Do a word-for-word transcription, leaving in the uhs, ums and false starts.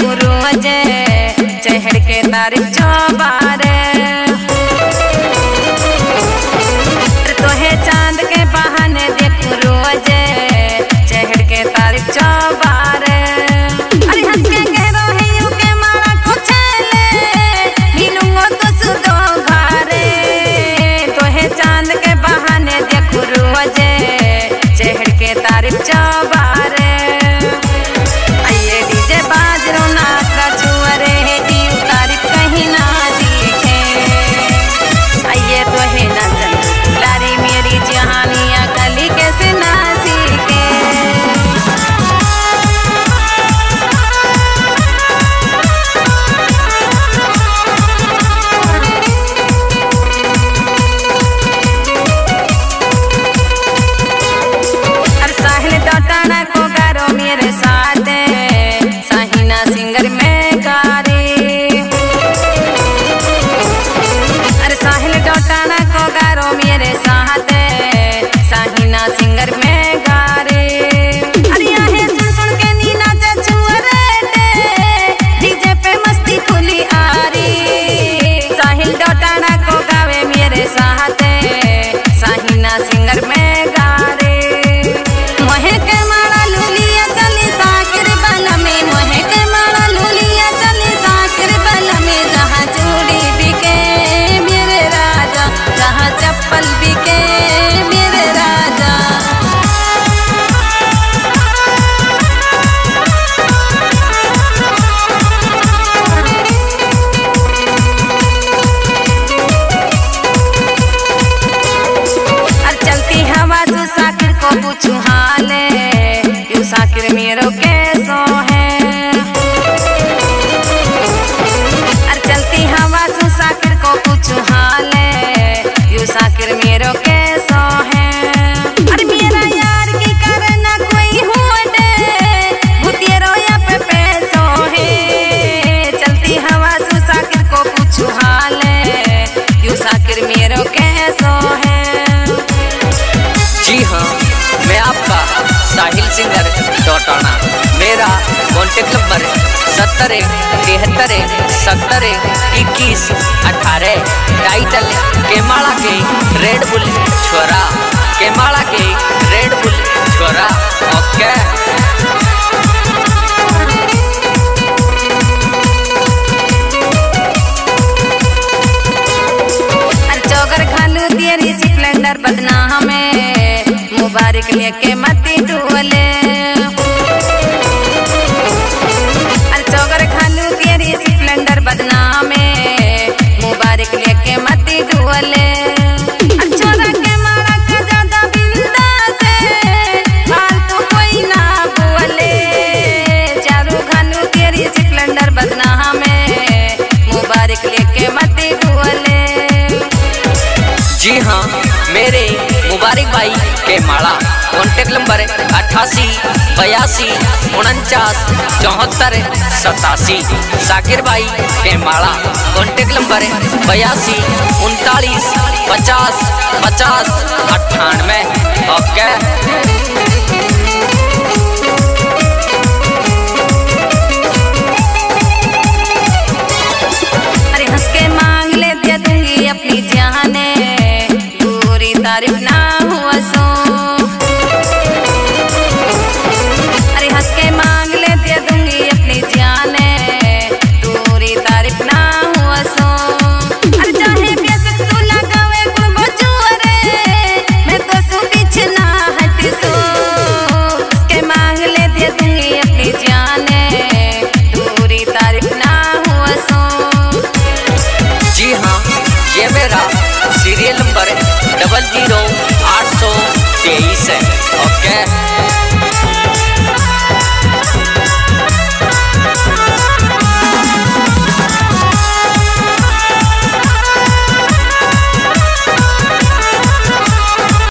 देखूं रोज चढ़ के तारीफ चौबारे तोहे चांद के बहाने देखूं रोज चढ़ के तारीफ चौबारे अरे हंस के कह रहे यू के मारा खोचले मिलूंगा तो सुदो घरे तोहे चांद के बहाने देखूं रोज चढ़ के तारीफ चौबारे आइए डीजे बाजरो नाचरा छुअरे यू तारीफ कहीं ना दिखे आइए तोहे नाचन लारी मेरी जहानिया गली कैसे ना सीखे अरे साहिल डॉटाना को गारो मेरे साथ साहिना सिंगर में गारे अरे साहिल डॉटाना को गारो मेरे साथ साहिना सिंगर में गारे अरे आहे सुन सुन के नी नाचे छुअरे डीजे पे मस्ती खुली आ रही साहिल डॉटाना को गावे मेरे साथ साहिना सिंगर में गारे मोहे के मारा लुलिया चली साकिर बल में मोहे के मारा लुलिया चली साकिर बल में जहाँ चूड़ी बिके मेरे राजा जहाँ चप्पल बिके मेरे राजा और चलती हवा से साकिर को पूछूं हाले यू साकिर मेरो कैसो है और चलती हवा से साकिर को पूछूं हाले यू साकिर मेरो कैसो है अरे मेरा यार की करना कोई होने भूतियरो या पे पैसो है चलती हवा से साकिर को पूछूं हाले यू साकिर मेरो कैसो है जी हाँ, मैं आपका साहिल सिंगर डॉटाना मेरा कॉन्टेक्ट नंबर सत्तर एक तिहत्तर एक सत्तर एक इक्कीस अठारह टाइटल केमाड़ा के रेड बुल छोरा केमाड़ा के रेड बुल छोरा ओके चौगर खालू तेरी स्प्लेंडर बदनाम में मुबारक लेके मती डोले अरे चौगर खालू तेरी स्प्लेंडर बदनाम में मुबारक लेके मती डोले अरे छोरा के मारा का ज्यादा बिंदा से फालतू कोई ना बोले चारू खालू तेरी स्प्लेंडर बदनाम में मुबारक लेके मती डोले जी हाँ, मेरे मुबारक भाई के माड़ा कॉन्टेक्ट नंबर अट्ठासी बयासी उनचास चौहत्तर सतासी साकिर भाई के माड़ा कॉन्टेक्ट नंबर बयासी उनतालीस पचास पचास अट्ठानवे ओके अरे हंस के मांग ले दे दूंगी अपनी जाने पूरी तारीफ ना हुआ सो अरे हंस के मांग ले दे दूंगी अपनी जाने पूरी तारीफ ना हुआ सो अरे चाहे बेशक तू लगावे गुण बचुअरे मैं तो सु पीछे ना हट सो उसके मांग ले दे दूंगी अपनी जाने पूरी तारीफ ना हुआ सो जी हाँ, ये मेरा सीरियल नंबर डबल जीरो आठ सौ तेईस है ओके।